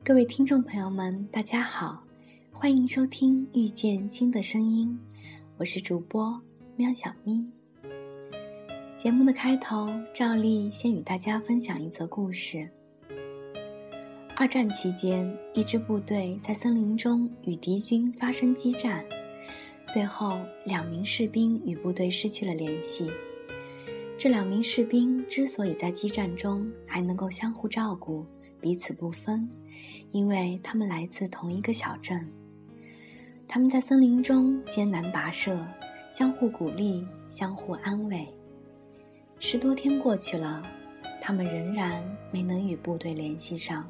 各位听众朋友们，大家好，欢迎收听遇见新的声音，我是主播喵小咪。节目的开头，照例先与大家分享一则故事。二战期间，一支部队在森林中与敌军发生激战，最后2名士兵与部队失去了联系。这2名士兵之所以在激战中还能够相互照顾，彼此不分，因为他们来自同一个小镇。他们在森林中艰难跋涉，相互鼓励，相互安慰。10多天过去了，他们仍然没能与部队联系上。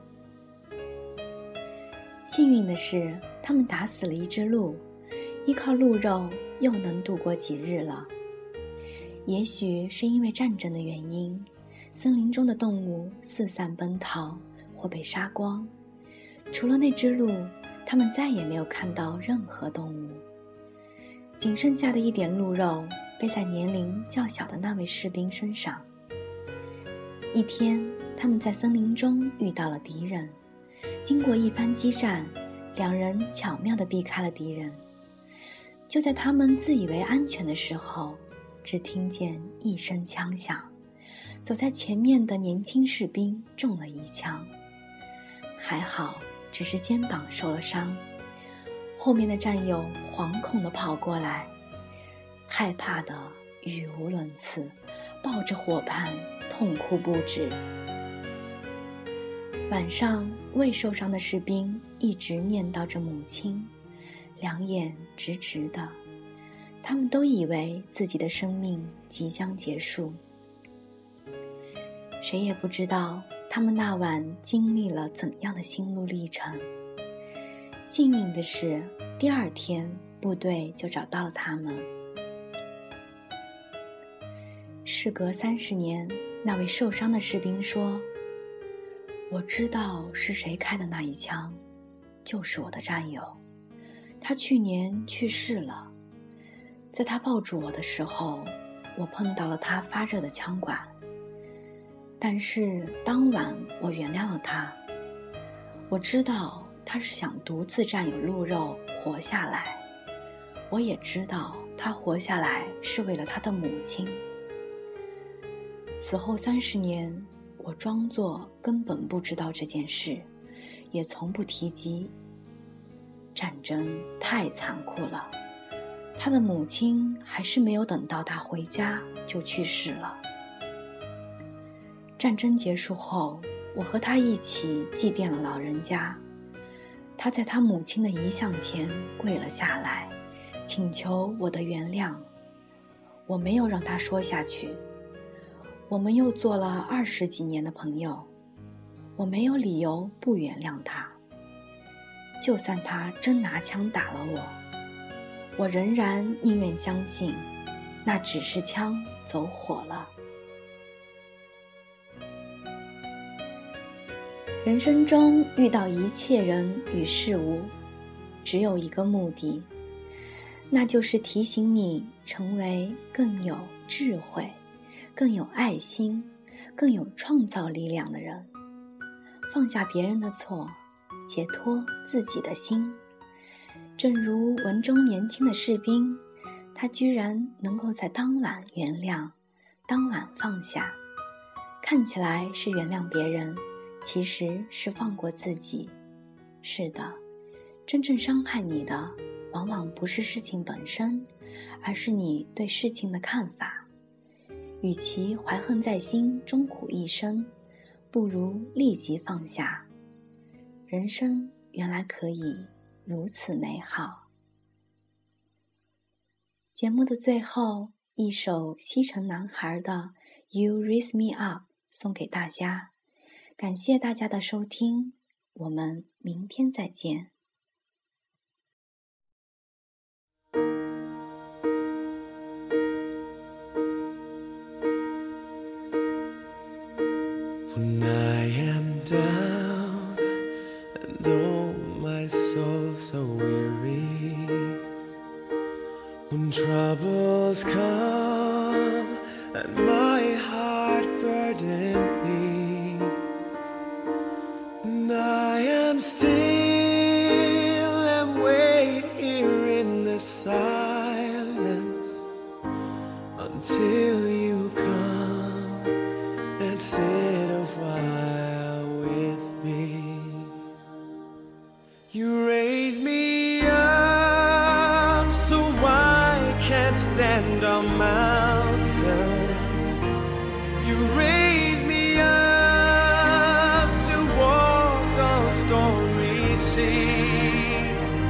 幸运的是，他们打死了一只鹿，依靠鹿肉又能度过几日了。也许是因为战争的原因，森林中的动物四散奔逃或被杀光，除了那只鹿，他们再也没有看到任何动物。仅剩下的一点鹿肉背在年龄较小的那位士兵身上。一天，他们在森林中遇到了敌人，经过一番激战，2人巧妙地避开了敌人。就在他们自以为安全的时候，只听见一声枪响，走在前面的年轻士兵中了一枪，还好只是肩膀受了伤。后面的战友惶恐地跑过来，害怕得语无伦次，抱着伙伴痛哭不止。晚上，未受伤的士兵一直念叨着母亲，2眼直直的，他们都以为自己的生命即将结束。谁也不知道他们那晚经历了怎样的心路历程。幸运的是，第2天部队就找到了他们。事隔30年，那位受伤的士兵说：“我知道是谁开的那一枪，就是我的战友。他去年去世了。在他抱住我的时候，我碰到了他发热的枪管。但是当晚我原谅了他。我知道他是想独自占有鹿肉活下来，我也知道他活下来是为了他的母亲。此后30年，我装作根本不知道这件事，也从不提及。战争太残酷了，他的母亲还是没有等到他回家就去世了。战争结束后，我和他一起祭奠了老人家。他在他母亲的遗像前跪了下来，请求我的原谅。我没有让他说下去。我们又做了20几年的朋友，我没有理由不原谅他。就算他真拿枪打了我仍然宁愿相信，那只是枪走火了。人生中遇到一切人与事物，只有一个目的，那就是提醒你成为更有智慧、更有爱心、更有创造力量的人，放下别人的错，解脱自己的心。正如文中年轻的士兵，他居然能够在当晚原谅，当晚放下。看起来是原谅别人，其实是放过自己。是的，真正伤害你的，往往不是事情本身，而是你对事情的看法。与其怀恨在心，终苦一生，不如立即放下。人生原来可以如此美好。节目的最后，一首西城男孩的 You Raise Me Up 送给大家。感谢大家的收听，我们明天再见。 When I am down and oh my soul so weary, when troubles come and my heart burden be, and I am little while with me. You raise me up so I can't stand on mountains. You raise me up to walk on stormy seas.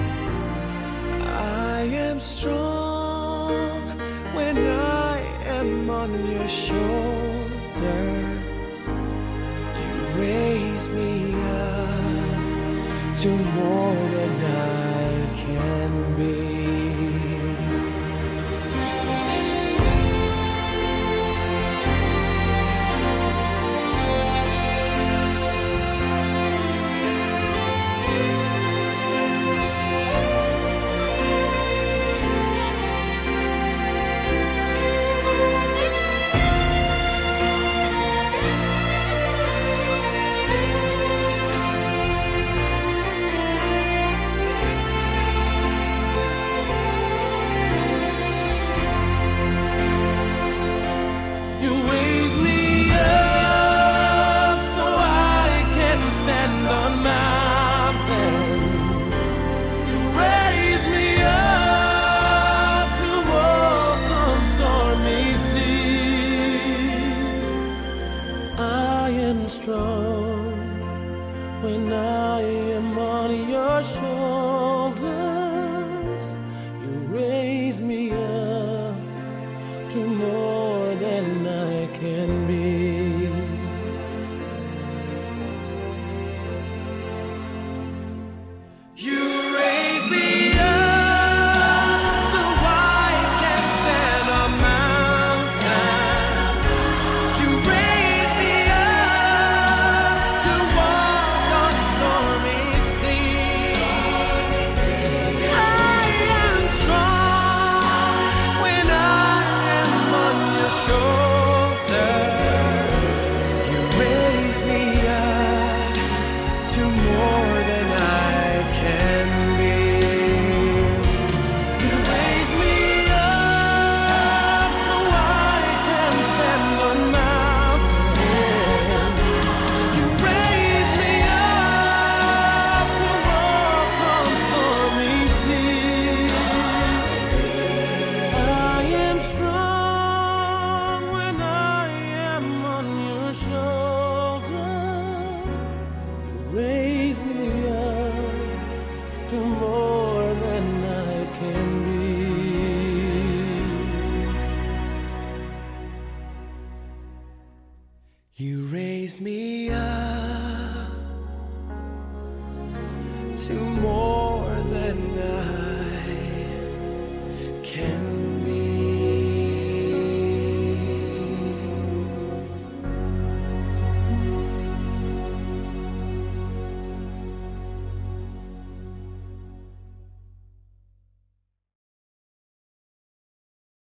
I am strong when I am on your shoulders. You raise me up to more than I can be. Strong when I am on your shoulders. You raise me up to more than I can be. You raise me up so I can stand on mountains. You raise me raise me up to more than I can be. You raise me up to more